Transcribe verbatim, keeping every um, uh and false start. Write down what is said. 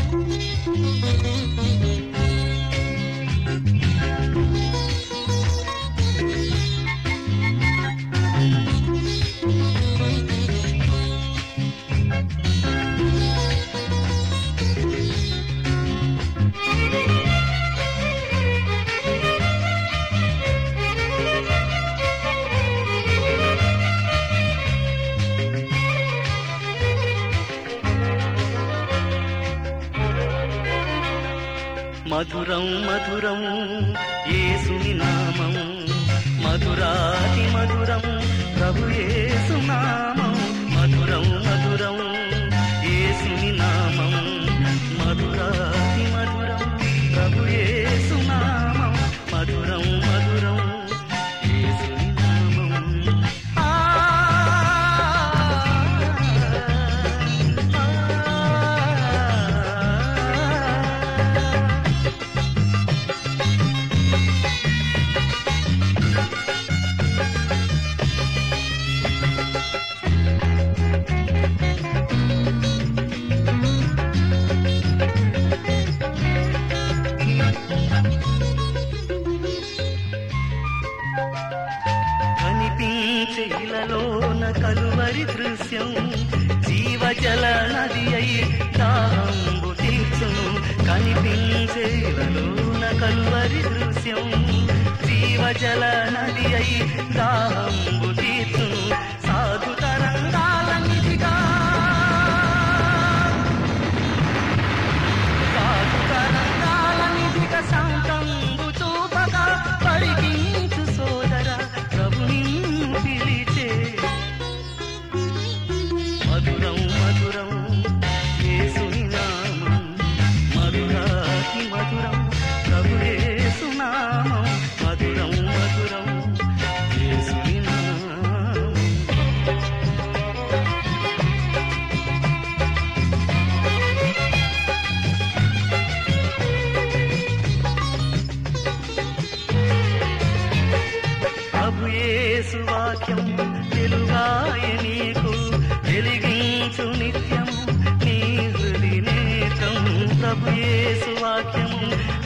మధురం మధురం యేసుని నామం, మధురాతి మధురం ప్రభు యేసు నామం. మధురం మధురం యేసుని నామం, మధురాతి మధురం ప్రభు యేసు నామం. మధురం మధురం యేసుని నామం. ఆ కనిపించేలలోన కలువరి దృశ్యం, జీవజల నది అయి దాహంబు తీర్చును. కనిపించేలలోన కలువరి దృశ్యం, జీవజల నది అయి దాహంబు తీర్చును. సాధు తరంగాల నిధిగా, సాధు తరంగాల నిధిగా శాంతంబు చూపగా పరికించు సోదర ప్రభుని పిలిచే. మధురం మధురం యేసుని నామం, మధురాతి మధురం ప్రభు యేసు నామం. మధురం మధురం యేసుని నామం. ప్రభు యేసు వాక్యం వెలుగాయ నీకు, వెలిగించు నిత్యం నీ హృది నేత్రం. ప్రభు యేసు వాక్యం